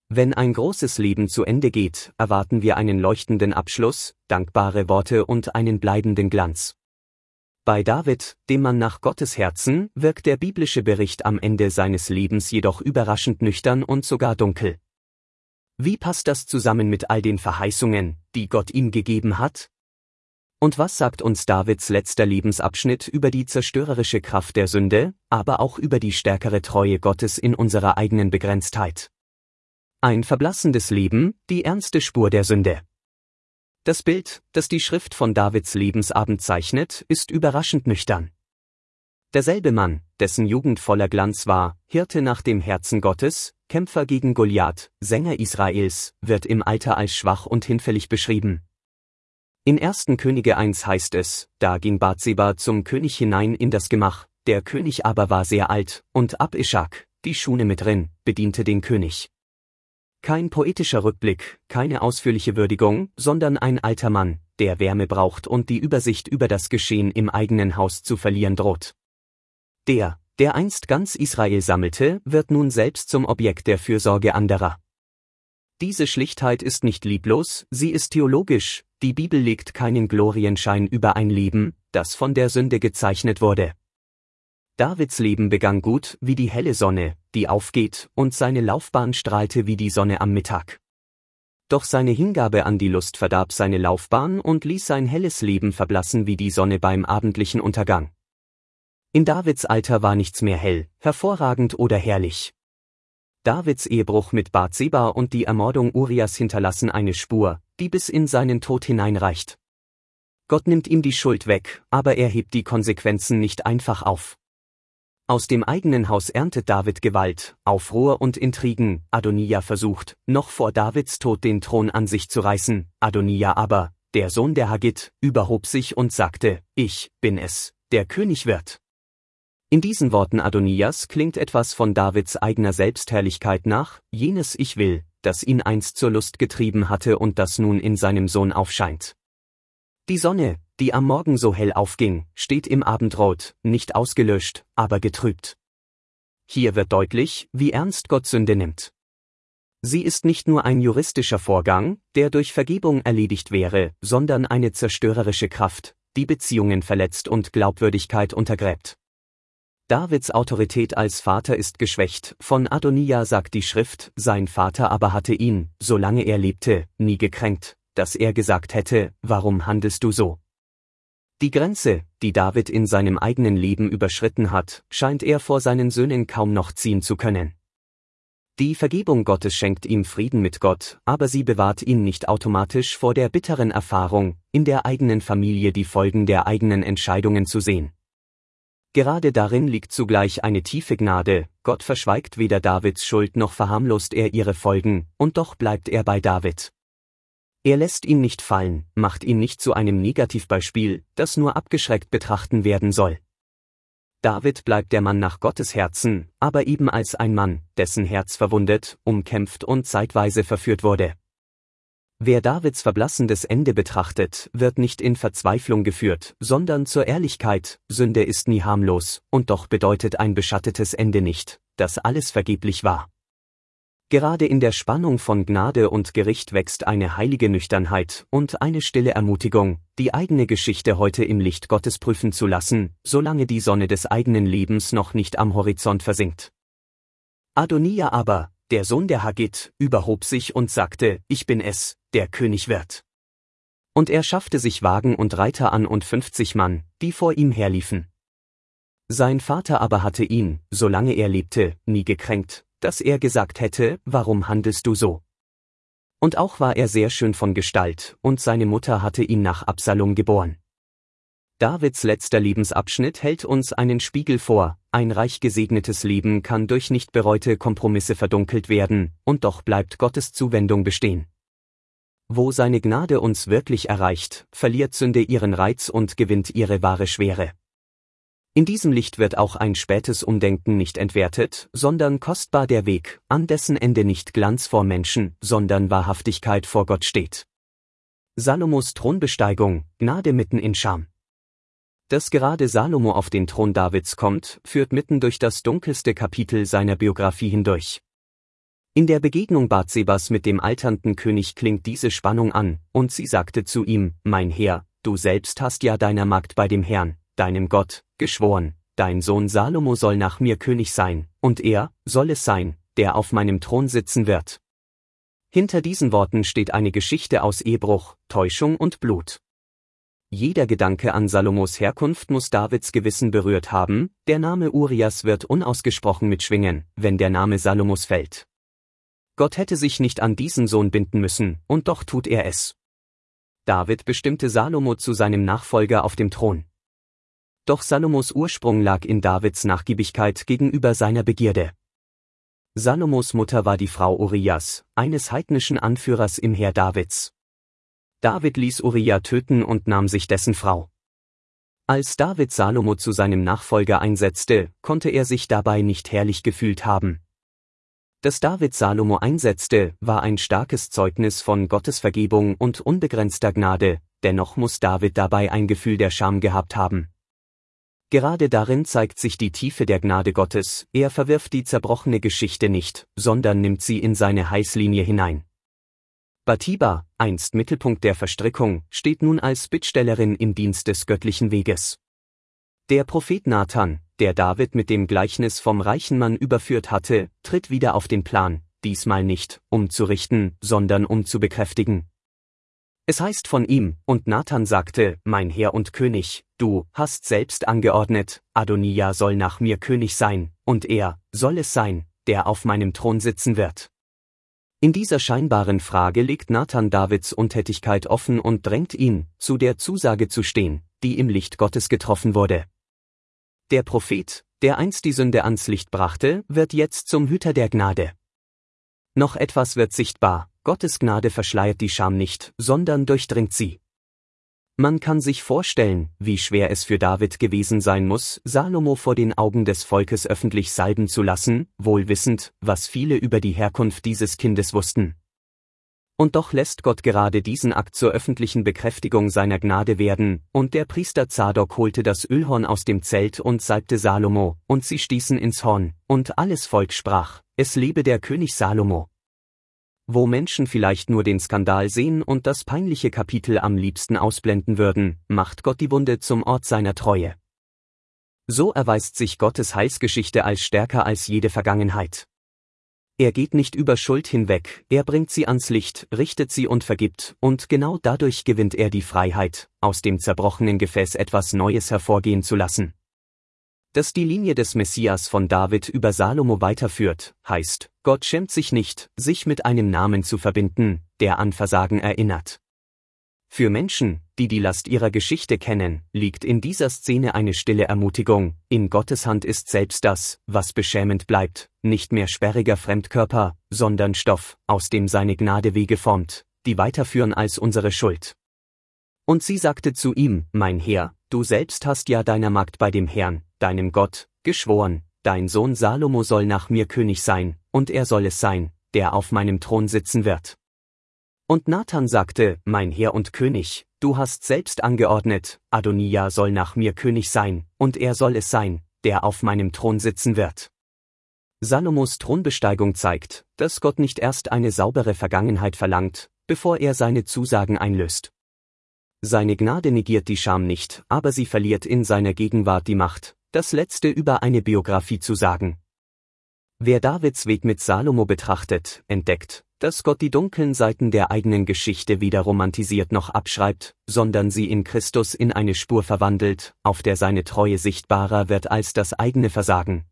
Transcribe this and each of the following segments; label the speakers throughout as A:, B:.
A: Wenn ein großes Leben zu Ende geht, erwarten wir einen leuchtenden Abschluss, dankbare Worte und einen bleibenden Glanz. Bei David, dem Mann nach Gottes Herzen, wirkt der biblische Bericht am Ende seines Lebens jedoch überraschend nüchtern und sogar dunkel. Wie passt das zusammen mit all den Verheißungen, die Gott ihm gegeben hat? Und was sagt uns Davids letzter Lebensabschnitt über die zerstörerische Kraft der Sünde, aber auch über die stärkere Treue Gottes in unserer eigenen Begrenztheit? Ein verblassendes Leben, die ernste Spur der Sünde. Das Bild, das die Schrift von Davids Lebensabend zeichnet, ist überraschend nüchtern. Derselbe Mann, dessen Jugend voller Glanz war, Hirte nach dem Herzen Gottes, Kämpfer gegen Goliath, Sänger Israels, wird im Alter als schwach und hinfällig beschrieben. In 1. Könige 1 heißt es, da ging Bathseba zum König hinein in das Gemach, der König aber war sehr alt, und Abischag, die Schunemitrin, bediente den König. Kein poetischer Rückblick, keine ausführliche Würdigung, sondern ein alter Mann, der Wärme braucht und die Übersicht über das Geschehen im eigenen Haus zu verlieren droht. Der einst ganz Israel sammelte, wird nun selbst zum Objekt der Fürsorge anderer. Diese Schlichtheit ist nicht lieblos, sie ist theologisch, die Bibel legt keinen Glorienschein über ein Leben, das von der Sünde gezeichnet wurde. Davids Leben begann gut wie die helle Sonne, die aufgeht, und seine Laufbahn strahlte wie die Sonne am Mittag. Doch seine Hingabe an die Lust verdarb seine Laufbahn und ließ sein helles Leben verblassen wie die Sonne beim abendlichen Untergang. In Davids Alter war nichts mehr hell, hervorragend oder herrlich. Davids Ehebruch mit Bathseba und die Ermordung Urias hinterlassen eine Spur, die bis in seinen Tod hineinreicht. Gott nimmt ihm die Schuld weg, aber er hebt die Konsequenzen nicht einfach auf. Aus dem eigenen Haus erntet David Gewalt, Aufruhr und Intrigen. Adonija versucht, noch vor Davids Tod den Thron an sich zu reißen, Adonija aber, der Sohn der Haggit, überhob sich und sagte, ich bin es, der König wird. In diesen Worten Adonijas klingt etwas von Davids eigener Selbstherrlichkeit nach, jenes Ich will, das ihn einst zur Lust getrieben hatte und das nun in seinem Sohn aufscheint. Die Sonne, die am Morgen so hell aufging, steht im Abendrot, nicht ausgelöscht, aber getrübt. Hier wird deutlich, wie ernst Gott Sünde nimmt. Sie ist nicht nur ein juristischer Vorgang, der durch Vergebung erledigt wäre, sondern eine zerstörerische Kraft, die Beziehungen verletzt und Glaubwürdigkeit untergräbt. Davids Autorität als Vater ist geschwächt, von Adonija sagt die Schrift, sein Vater aber hatte ihn, solange er lebte, nie gekränkt, dass er gesagt hätte, warum handelst du so? Die Grenze, die David in seinem eigenen Leben überschritten hat, scheint er vor seinen Söhnen kaum noch ziehen zu können. Die Vergebung Gottes schenkt ihm Frieden mit Gott, aber sie bewahrt ihn nicht automatisch vor der bitteren Erfahrung, in der eigenen Familie die Folgen der eigenen Entscheidungen zu sehen. Gerade darin liegt zugleich eine tiefe Gnade, Gott verschweigt weder Davids Schuld noch verharmlost er ihre Folgen, und doch bleibt er bei David. Er lässt ihn nicht fallen, macht ihn nicht zu einem Negativbeispiel, das nur abgeschreckt betrachten werden soll. David bleibt der Mann nach Gottes Herzen, aber eben als ein Mann, dessen Herz verwundet, umkämpft und zeitweise verführt wurde. Wer Davids verblassendes Ende betrachtet, wird nicht in Verzweiflung geführt, sondern zur Ehrlichkeit, Sünde ist nie harmlos, und doch bedeutet ein beschattetes Ende nicht, dass alles vergeblich war. Gerade in der Spannung von Gnade und Gericht wächst eine heilige Nüchternheit und eine stille Ermutigung, die eigene Geschichte heute im Licht Gottes prüfen zu lassen, solange die Sonne des eigenen Lebens noch nicht am Horizont versinkt. Adonija aber, der Sohn der Haggit, überhob sich und sagte, ich bin es, der König wird. Und er schaffte sich Wagen und Reiter an und 50 Mann, die vor ihm herliefen. Sein Vater aber hatte ihn, solange er lebte, nie gekränkt, dass er gesagt hätte, warum handelst du so? Und auch war er sehr schön von Gestalt, und seine Mutter hatte ihn nach Absalom geboren. Davids letzter Lebensabschnitt hält uns einen Spiegel vor, ein reich gesegnetes Leben kann durch nicht bereute Kompromisse verdunkelt werden, und doch bleibt Gottes Zuwendung bestehen. Wo seine Gnade uns wirklich erreicht, verliert Sünde ihren Reiz und gewinnt ihre wahre Schwere. In diesem Licht wird auch ein spätes Umdenken nicht entwertet, sondern kostbar der Weg, an dessen Ende nicht Glanz vor Menschen, sondern Wahrhaftigkeit vor Gott steht. Salomos Thronbesteigung, Gnade mitten in Scham. Dass gerade Salomo auf den Thron Davids kommt, führt mitten durch das dunkelste Kapitel seiner Biografie hindurch. In der Begegnung Bathsebas mit dem alternden König klingt diese Spannung an, und sie sagte zu ihm, mein Herr, du selbst hast ja deiner Magd bei dem Herrn, deinem Gott, geschworen, dein Sohn Salomo soll nach mir König sein, und er soll es sein, der auf meinem Thron sitzen wird. Hinter diesen Worten steht eine Geschichte aus Ehebruch, Täuschung und Blut. Jeder Gedanke an Salomos Herkunft muss Davids Gewissen berührt haben, der Name Urias wird unausgesprochen mitschwingen, wenn der Name Salomos fällt. Gott hätte sich nicht an diesen Sohn binden müssen, und doch tut er es. David bestimmte Salomo zu seinem Nachfolger auf dem Thron. Doch Salomos Ursprung lag in Davids Nachgiebigkeit gegenüber seiner Begierde. Salomos Mutter war die Frau Urias, eines heidnischen Anführers im Heer Davids. David ließ Uria töten und nahm sich dessen Frau. Als David Salomo zu seinem Nachfolger einsetzte, konnte er sich dabei nicht herrlich gefühlt haben. Dass David Salomo einsetzte, war ein starkes Zeugnis von Gottes Vergebung und unbegrenzter Gnade, dennoch muss David dabei ein Gefühl der Scham gehabt haben. Gerade darin zeigt sich die Tiefe der Gnade Gottes, er verwirft die zerbrochene Geschichte nicht, sondern nimmt sie in seine Heißlinie hinein. Bathseba, einst Mittelpunkt der Verstrickung, steht nun als Bittstellerin im Dienst des göttlichen Weges. Der Prophet Nathan, der David mit dem Gleichnis vom reichen Mann überführt hatte, tritt wieder auf den Plan, diesmal nicht, um zu richten, sondern um zu bekräftigen. Es heißt von ihm, und Nathan sagte, mein Herr und König, du hast selbst angeordnet, Adonija soll nach mir König sein, und er soll es sein, der auf meinem Thron sitzen wird. In dieser scheinbaren Frage legt Nathan Davids Untätigkeit offen und drängt ihn, zu der Zusage zu stehen, die im Licht Gottes getroffen wurde. Der Prophet, der einst die Sünde ans Licht brachte, wird jetzt zum Hüter der Gnade. Noch etwas wird sichtbar, Gottes Gnade verschleiert die Scham nicht, sondern durchdringt sie. Man kann sich vorstellen, wie schwer es für David gewesen sein muss, Salomo vor den Augen des Volkes öffentlich salben zu lassen, wohl wissend, was viele über die Herkunft dieses Kindes wussten. Und doch lässt Gott gerade diesen Akt zur öffentlichen Bekräftigung seiner Gnade werden, und der Priester Zadok holte das Ölhorn aus dem Zelt und salbte Salomo, und sie stießen ins Horn, und alles Volk sprach, es lebe der König Salomo. Wo Menschen vielleicht nur den Skandal sehen und das peinliche Kapitel am liebsten ausblenden würden, macht Gott die Wunde zum Ort seiner Treue. So erweist sich Gottes Heilsgeschichte als stärker als jede Vergangenheit. Er geht nicht über Schuld hinweg, er bringt sie ans Licht, richtet sie und vergibt, und genau dadurch gewinnt er die Freiheit, aus dem zerbrochenen Gefäß etwas Neues hervorgehen zu lassen. Dass die Linie des Messias von David über Salomo weiterführt, heißt, Gott schämt sich nicht, sich mit einem Namen zu verbinden, der an Versagen erinnert. Für Menschen, die die Last ihrer Geschichte kennen, liegt in dieser Szene eine stille Ermutigung, in Gottes Hand ist selbst das, was beschämend bleibt, nicht mehr sperriger Fremdkörper, sondern Stoff, aus dem seine Gnade Wege formt, die weiterführen als unsere Schuld. Und sie sagte zu ihm, mein Herr, du selbst hast ja deiner Magd bei dem Herrn, deinem Gott, geschworen, dein Sohn Salomo soll nach mir König sein, und er soll es sein, der auf meinem Thron sitzen wird. Und Nathan sagte, mein Herr und König, du hast selbst angeordnet, Adonija soll nach mir König sein, und er soll es sein, der auf meinem Thron sitzen wird. Salomos Thronbesteigung zeigt, dass Gott nicht erst eine saubere Vergangenheit verlangt, bevor er seine Zusagen einlöst. Seine Gnade negiert die Scham nicht, aber sie verliert in seiner Gegenwart die Macht, das Letzte über eine Biografie zu sagen. Wer Davids Weg mit Salomo betrachtet, entdeckt, dass Gott die dunklen Seiten der eigenen Geschichte weder romantisiert noch abschreibt, sondern sie in Christus in eine Spur verwandelt, auf der seine Treue sichtbarer wird als das eigene Versagen.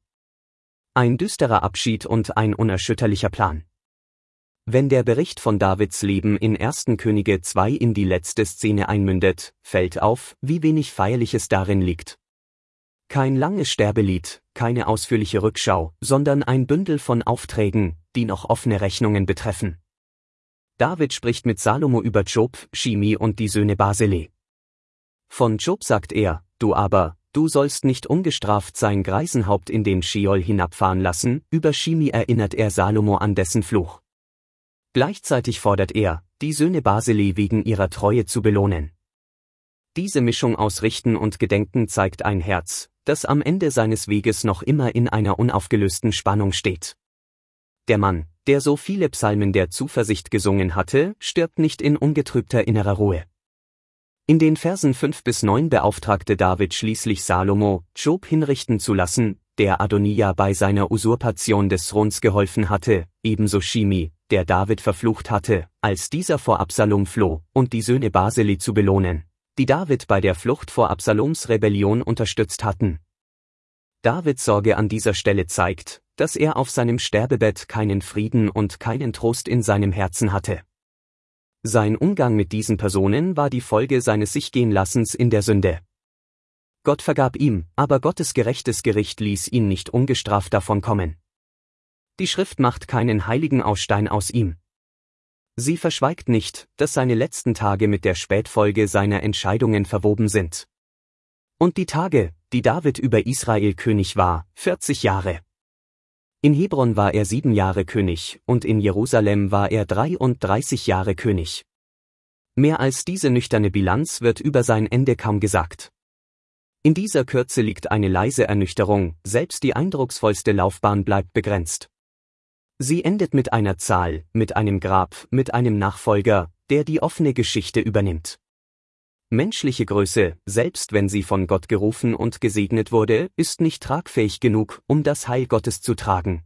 A: Ein düsterer Abschied und ein unerschütterlicher Plan. Wenn der Bericht von Davids Leben in 1. Könige 2 in die letzte Szene einmündet, fällt auf, wie wenig Feierliches darin liegt. Kein langes Sterbelied, keine ausführliche Rückschau, sondern ein Bündel von Aufträgen, die noch offene Rechnungen betreffen. David spricht mit Salomo über Job, Shimi und die Söhne Barzillai. Von Job sagt er, du sollst nicht ungestraft sein Greisenhaupt in den Scheol hinabfahren lassen, über Shimi erinnert er Salomo an dessen Fluch. Gleichzeitig fordert er, die Söhne Barzillai wegen ihrer Treue zu belohnen. Diese Mischung aus Richten und Gedenken zeigt ein Herz, das am Ende seines Weges noch immer in einer unaufgelösten Spannung steht. Der Mann, der so viele Psalmen der Zuversicht gesungen hatte, stirbt nicht in ungetrübter innerer Ruhe. In den Versen 5-9 beauftragte David schließlich Salomo, Job hinrichten zu lassen, der Adonija bei seiner Usurpation des Throns geholfen hatte, ebenso Shimi, der David verflucht hatte, als dieser vor Absalom floh, und die Söhne Baseli zu belohnen, die David bei der Flucht vor Absaloms Rebellion unterstützt hatten. Davids Sorge an dieser Stelle zeigt, dass er auf seinem Sterbebett keinen Frieden und keinen Trost in seinem Herzen hatte. Sein Umgang mit diesen Personen war die Folge seines Sichgehenlassens in der Sünde. Gott vergab ihm, aber Gottes gerechtes Gericht ließ ihn nicht ungestraft davonkommen. Die Schrift macht keinen Heiligenausstein aus ihm. Sie verschweigt nicht, dass seine letzten Tage mit der Spätfolge seiner Entscheidungen verwoben sind. Und die Tage, die David über Israel König war, 40 Jahre. In Hebron war er 7 Jahre König und in Jerusalem war er 33 Jahre König. Mehr als diese nüchterne Bilanz wird über sein Ende kaum gesagt. In dieser Kürze liegt eine leise Ernüchterung, selbst die eindrucksvollste Laufbahn bleibt begrenzt. Sie endet mit einer Zahl, mit einem Grab, mit einem Nachfolger, der die offene Geschichte übernimmt. Menschliche Größe, selbst wenn sie von Gott gerufen und gesegnet wurde, ist nicht tragfähig genug, um das Heil Gottes zu tragen.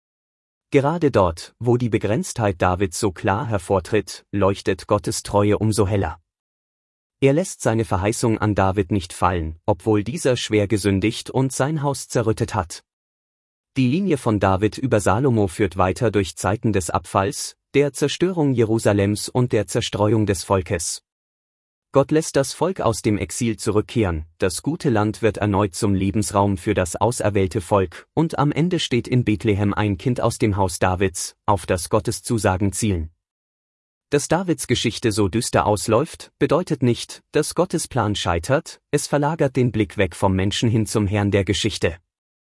A: Gerade dort, wo die Begrenztheit Davids so klar hervortritt, leuchtet Gottes Treue umso heller. Er lässt seine Verheißung an David nicht fallen, obwohl dieser schwer gesündigt und sein Haus zerrüttet hat. Die Linie von David über Salomo führt weiter durch Zeiten des Abfalls, der Zerstörung Jerusalems und der Zerstreuung des Volkes. Gott lässt das Volk aus dem Exil zurückkehren, das gute Land wird erneut zum Lebensraum für das auserwählte Volk, und am Ende steht in Bethlehem ein Kind aus dem Haus Davids, auf das Gottes Zusagen zielen. Dass Davids Geschichte so düster ausläuft, bedeutet nicht, dass Gottes Plan scheitert, es verlagert den Blick weg vom Menschen hin zum Herrn der Geschichte.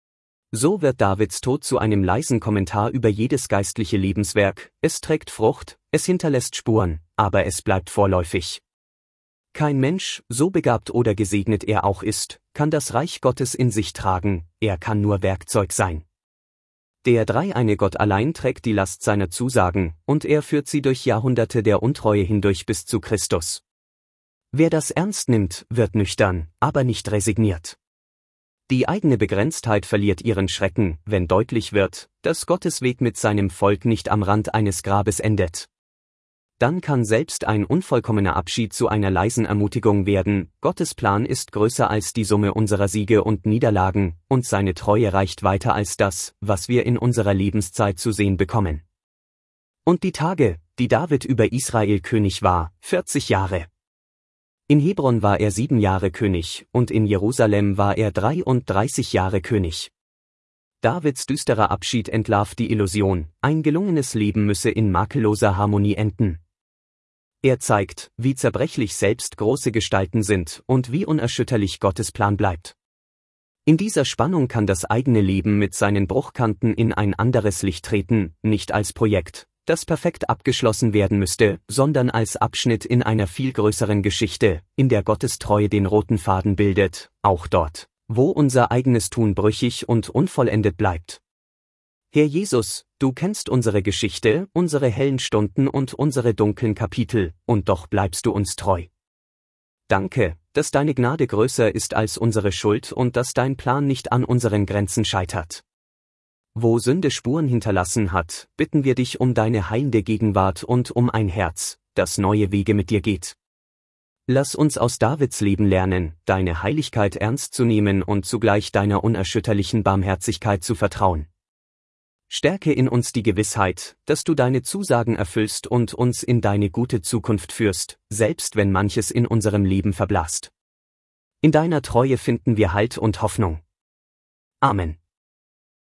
A: So wird Davids Tod zu einem leisen Kommentar über jedes geistliche Lebenswerk, es trägt Frucht, es hinterlässt Spuren, aber es bleibt vorläufig. Kein Mensch, so begabt oder gesegnet er auch ist, kann das Reich Gottes in sich tragen, er kann nur Werkzeug sein. Der dreieine Gott allein trägt die Last seiner Zusagen, und er führt sie durch Jahrhunderte der Untreue hindurch bis zu Christus. Wer das ernst nimmt, wird nüchtern, aber nicht resigniert. Die eigene Begrenztheit verliert ihren Schrecken, wenn deutlich wird, dass Gottes Weg mit seinem Volk nicht am Rand eines Grabes endet. Dann kann selbst ein unvollkommener Abschied zu einer leisen Ermutigung werden, Gottes Plan ist größer als die Summe unserer Siege und Niederlagen, und seine Treue reicht weiter als das, was wir in unserer Lebenszeit zu sehen bekommen. Und die Tage, die David über Israel König war, 40 Jahre. In Hebron war er 7 Jahre König, und in Jerusalem war er 33 Jahre König. Davids düsterer Abschied entlarvt die Illusion, ein gelungenes Leben müsse in makelloser Harmonie enden. Er zeigt, wie zerbrechlich selbst große Gestalten sind und wie unerschütterlich Gottes Plan bleibt. In dieser Spannung kann das eigene Leben mit seinen Bruchkanten in ein anderes Licht treten, nicht als Projekt, das perfekt abgeschlossen werden müsste, sondern als Abschnitt in einer viel größeren Geschichte, in der Gottes Treue den roten Faden bildet, auch dort, wo unser eigenes Tun brüchig und unvollendet bleibt. Herr Jesus, du kennst unsere Geschichte, unsere hellen Stunden und unsere dunklen Kapitel, und doch bleibst du uns treu. Danke, dass deine Gnade größer ist als unsere Schuld und dass dein Plan nicht an unseren Grenzen scheitert. Wo Sünde Spuren hinterlassen hat, bitten wir dich um deine heilende Gegenwart und um ein Herz, das neue Wege mit dir geht. Lass uns aus Davids Leben lernen, deine Heiligkeit ernst zu nehmen und zugleich deiner unerschütterlichen Barmherzigkeit zu vertrauen. Stärke in uns die Gewissheit, dass du deine Zusagen erfüllst und uns in deine gute Zukunft führst, selbst wenn manches in unserem Leben verblasst. In deiner Treue finden wir Halt und Hoffnung. Amen.